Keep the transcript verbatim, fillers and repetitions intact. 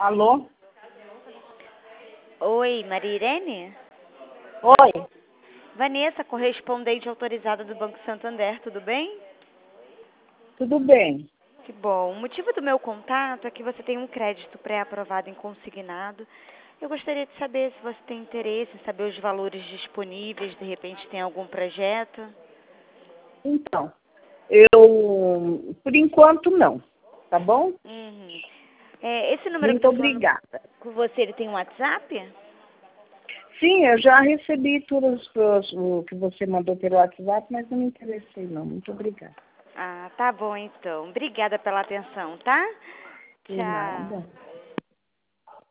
Alô? Oi, Maria Irene? Oi, Vanessa, correspondente autorizada do Banco Santander, tudo bem? tudo bem? Que bom. O motivo do meu contato é que você tem um crédito pré-aprovado em consignado. Eu gostaria de saber se você tem interesse em saber os valores disponíveis, de repente tem algum projeto. Então, eu, por enquanto, não, tá bom? Uhum. É, esse número que Muito eu tô falando obrigada. com você, ele tem um WhatsApp? Sim, eu já recebi tudo os- os- o que você mandou pelo WhatsApp, mas não me interessei, não. Muito obrigada. Ah, tá bom então. Obrigada pela atenção, tá? De Tchau. nada.